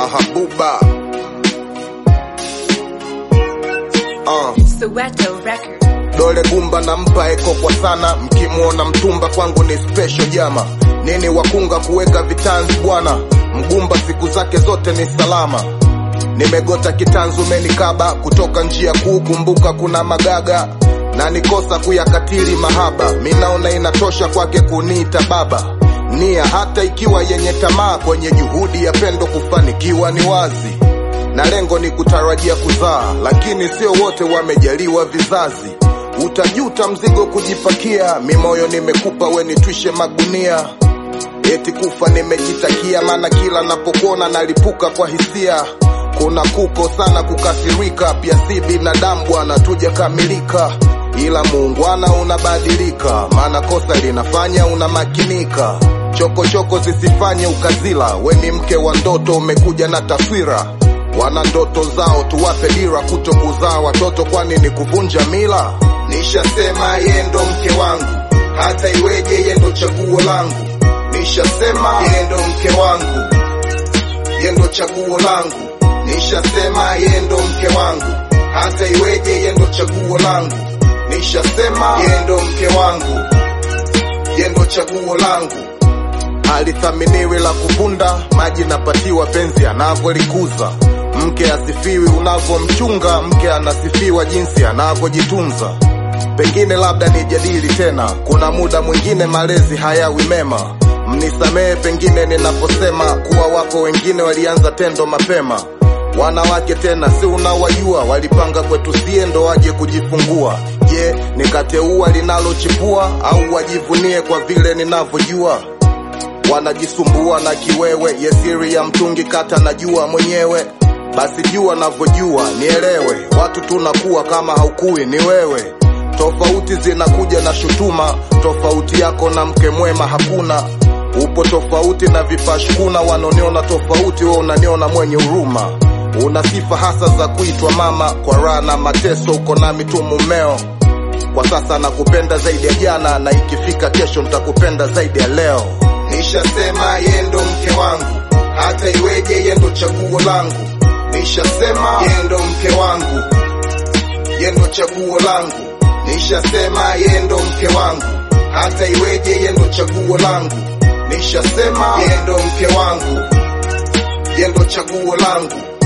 Mahabuba. Soweto Record. Dole gumba na mpa eko kwa sana. Mkimuona mtumba kwangu ni special jama. Nini wakunga kuweka vitanzi bwana. Mgumba siku zake zote ni salama. Nimegota kitanzu menikaba. Kutoka njia kuu kumbuka kuna magaga. Na nikosa kuyakatili mahaba. Minaona inatosha kwake kuniita baba. Nia hata ikiwa yenye tamaa. Kwenye juhudi ya pendo kufanikiwa ni wazi. Na lengo ni kutarajia kuzaa. Lakini sio wote wamejaliwa vizazi. Utajuta mzigo kujipakia. Mimoyo nimekupa we nitwishe magunia. Eti kufa nimejitakia. Maana kila napokona nalipuka kwa hisia. Kuna kuko sana kukasirika. Pia si binadamu bwana tuja kamilika. Ila muungwana unabadilika. Maana kosa linafanya unamakinika. Choko zisifanye ukazila. We ni mke wa ndoto umekuja na taswira. Wana ndoto zao tuwape dira. Kuto kuzaa watoto kwani ni kuvunja mila. Nishasema yendo mke wangu. Hata iweje yendo chaguo langu. Nishasema yendo mke wangu. Yendo chaguo langu. Nishasema yendo mke wangu. Hata iweje yendo chaguo langu. Nishasema yendo mke wangu. Yendo chaguo langu. Halithaminiwi la kuvunda. Maji napatiwa penzi anavyolikuza. Mke asifiwi unavyomchunga. Mke anasifiwa jinsi anavyojitunza. Pengine labda nijadili tena. Kuna muda mwingine malezi hayawi mema. Mnisamehe pengine ninaposema kuwa wako wengine walianza tendo mapema. Wanawake tena si unawajua. Walipanga kwetu sie ndo waje kujifungua. Je, nikateua linalochipua au wajivunie kwa vile ninavyojua? Wanajisumbua na kiwewe. Yesiri ya mtungi kata najua mwenyewe. Basi jua navyojua nielewe. Watu tunakuwa kama haukui ni wewe. Tofauti zinakuja na shutuma. Tofauti yako na mke mwema hakuna. Upo tofauti na vipashkuna. Wanoniona tofauti we unaniona mwenye huruma. Una sifa hasa za kuitwa mama. Kwa raha na mateso uko nami tu mumeo. Kwa sasa nakupenda zaidi ya jana. Na ikifika kesho nitakupenda zaidi ya leo. Nishasema yendo mke wangu. Hata iweje yendo chaguo langu. Nishasema yendo mke wangu. Yendo chaguo langu. Nishasema yendo mke wangu. Hata iweje yendo chaguo langu. Nishasema yendo mke wangu. Yendo chaguo langu.